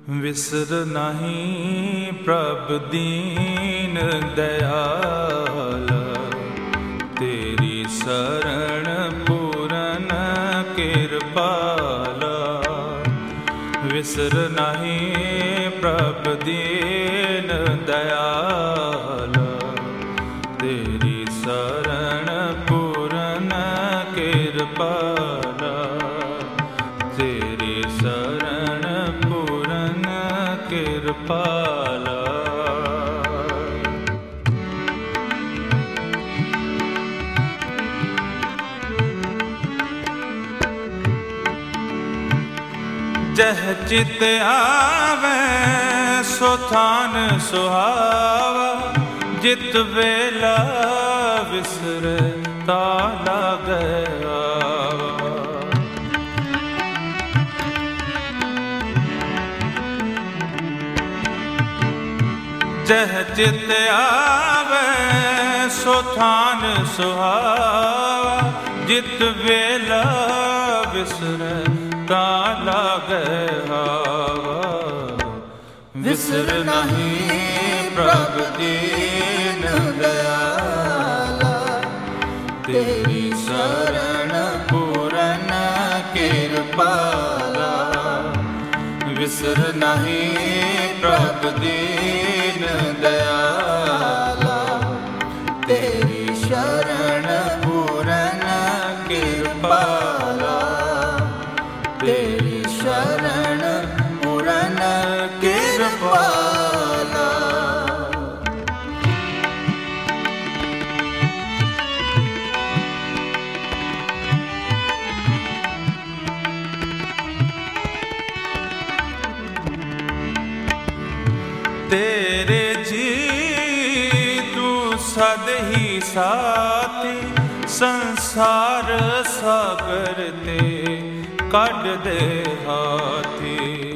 ਵਿਸਰ ਨਹੀਂ ਪ੍ਰਭ ਦੀਨ ਦਇਆਲਾ, ਤੇਰੀ ਸਰਣ ਪੂਰਨ ਕਿਰਪਾਲਾ। ਵਿਸਰ ਨਹੀਂ ਪ੍ਰਭ ਦੀਨ ਦਇਆਲਾ, ਤੇਰੀ ਸਰਣ ਪੂਰਨ ਕਿਰਪਾਲਾ। ਤੇਰੀ ਸਰਣ ਪੂਰਨ ਕਿਰਪਾਲਾ। ਜਹ ਚਿਤ ਆਵੈ ਸੋ ਥਾਨ ਸੁਹਾਵਾ, ਜਿਤ ਵੇਲਾ ਵਿਸਰੈ ਤਾ ਲਾਗੈ ਆਵਾ। ਜਹ ਚਿਤ ਆਵੈ ਸੋ ਥਾਨ ਸੁਹਾਵਾ, ਜਿਤ ਵੇਲਾ ਵਿਸਰੈ ਤਾ ਲਾਗੈ ਹਾਵਾ। ਵਿਸਰ ਨਹੀਂ ਪ੍ਰਭ ਦੀਨ ਦਇਆਲਾ, ਤੇਰੀ ਸਰਣ ਪੂਰਨ ਕਿਰਪਾਲਾ। ਵਿਸਰ ਨਹੀਂ ਪ੍ਰਭ ਦੀਨ ਦਇਆਲਾ, ਤੇਰੀ ਸ਼ਰਨ ਪੂਰਨ ਕਿਰਪਾਲਾ। ਤੇਰੀ ਸ਼ਰਨ ਪੂਰਨ ਕਿਰਪਾਲਾ। ਤੇਰੇ ਜੀ ਤੂੰ ਸਦ ਹੀ ਸਾਥੀ, ਸੰਸਾਰ ਸਾਗਰ ਤੇ ਕੱਢ ਦੇ ਹਾਥੀ।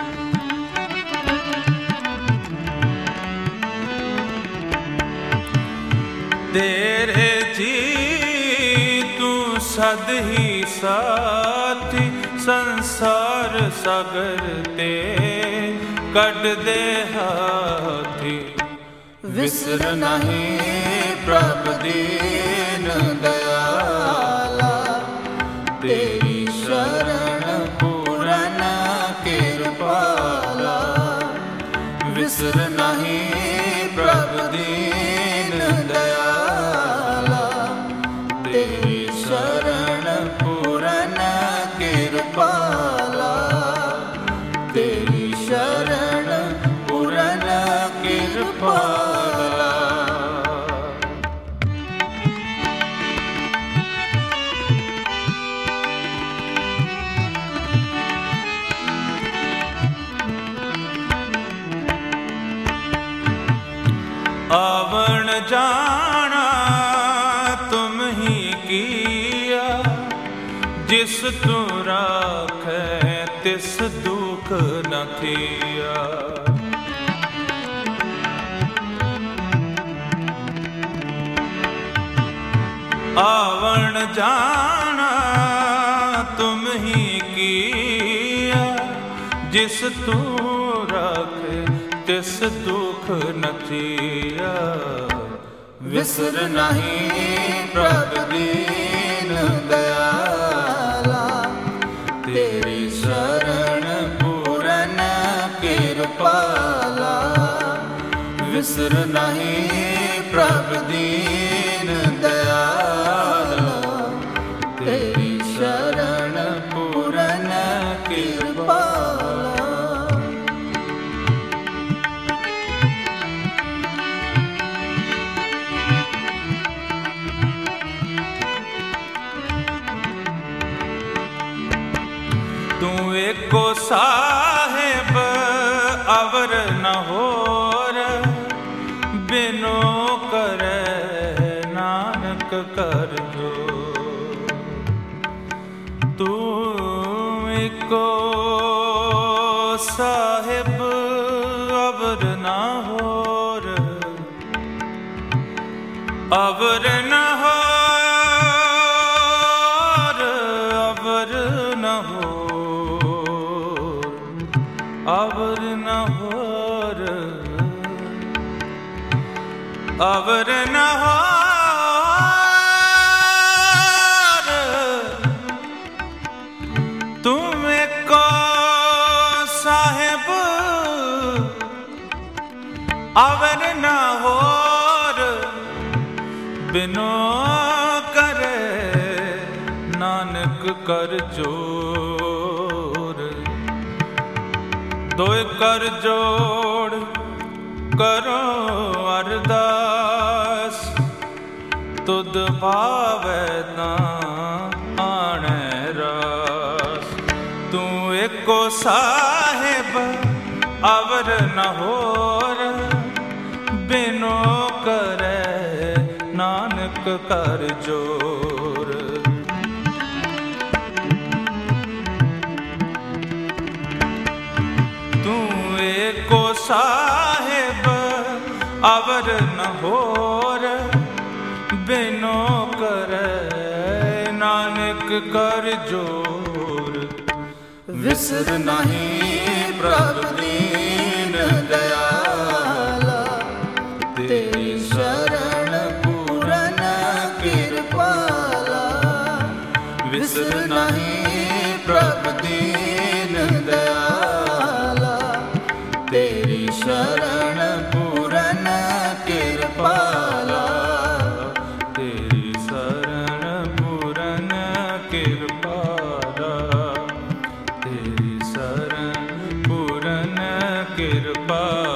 ਤੇਰੇ ਜੀ ਤੂੰ ਸਦ ਹੀ ਸਾਥੀ, ਸੰਸਾਰ ਸਾਗਰ ਤੇ ਕੱਢ ਦੇ ਹਾਥੀ। ਵਿਸਰ ਨਹੀਂ ਪ੍ਰਭ ਦੀਨ ਦਇਆਲਾ, ਤੇਰੀ ਸ਼ਰਨ ਪੂਰਨ ਕਿਰਪਾਲਾ। ਵਿਸਰ ਨਹੀਂ ਪ੍ਰਭ ਦੀਨ ਦਇਆਲਾ, ਤੇਰੀ ਸ਼ਰਨ ਪੂਰਨ ਕਿਰਪਾਲਾ। ਤੇਰੀ ਸ਼ਰਨ ਪੂਰਨ ਕਿਰਪਾਲਾ। ਆਵਣ ਜਾਣਾ ਤੁਮ ਹੀ ਕੀਆ, ਜਿਸ ਤੂੰ ਰਾਖੈ ਤਿਸ ਦੁਖ ਨ ਥੀਆ। ਆਵਣ ਜਾਣਾ ਤੁਮ ਹੀ ਕੀਆ, ਜਿਸ ਤੂੰ ਰਾਖੈ ਤਿਸ ਦੁਖ ਨ ਥੀਆ। ਵਿਸਰ ਨਹੀਂ ਪ੍ਰਭ ਦੀਨ ਦਇਆਲਾ, ਤੇਰੀ ਸ਼ਰਨ ਪੂਰਨ ਕਿਰਪਾਲਾ। ਵਿਸਰ ਨਹੀਂ ਪ੍ਰਭ ਦੀਨ ਦਇਆਲਾ, ਤੇਰੀ ਸ਼ਰਨ ਪੂਰਨ ਕਿਰਪਾਲਾ। ਤੂੰ ਏਕੋ ਸਾਹਿਬ ਅਵਰ ਨ ਹੋਰ, ਬਿਨੋ ਕਰੈ ਨਾਨਕ ਕਰ ਜੋਰ। ਤੂੰ ਏਕੋ ਸਾਹਿਬ ਅਵਰ ਨ ਹੋਰ, ਅਵਰ ਨ ਹੋਰ, ਅਵਰ ਨ ਹੋਰ। ਅਵਰ ਨ ਹੋਰ, ਅਵਰ ਨ ਹੋਰ, ਤੂੰ ਏਕੋ ਸਾਹਿਬ, ਅਵਰ ਨ ਹੋਰ, ਬਿਨੋ ਕਰੇ ਨਾਨਕ ਕਰ ਜੋਰ। ਦੋਇ ਕਰ ਜੋੜ ਕਰੋ ਅਰਦਾਸ, ਤੁਧ ਭਾਵੈ ਤਾਂ ਆਣੈ ਰਾਸ। ਤੂੰ ਏਕੋ ਸਾਹਿਬ, ਅਵਰ ਨ ਹੋਰ, ਬਿਨੋ ਕਰੈ ਨਾਨਕ ਕਰ ਜੋਰ। ਤੂੰ ਏਕੋ ਸਾਹਿਬ, ਅਵਰ ਨ ਹੋਰ, ਬਿਨੋ ਕਰੈ ਨਾਨਕ ਕਰ ਜੋਰ। ਵਿਸਰ ਨਹੀਂ ਪ੍ਰਭ ਦੀਨ ਦਇਆਲਾ, ਤੇਰੀ ਸ਼ਰਨ ਪੂਰਨ ਕਿਰਪਾਲਾ। ਵਿਸਰ ਨਹੀਂ ਪ੍ਰਭ ਦੀਨ ਦਇਆਲਾ, ਤੇਰੀ ਸ਼ਰਨ ਪੂਰਨ ਕਿਰਪਾਲਾ। ਤੇਰੀ ਸ਼ਰਨ ਪੂਰਨ ਕਿਰਪਾਲਾ, ਤੇਰੀ ਸ਼ਰਨ ਪੂਰਨ ਕਿਰਪਾਲਾ।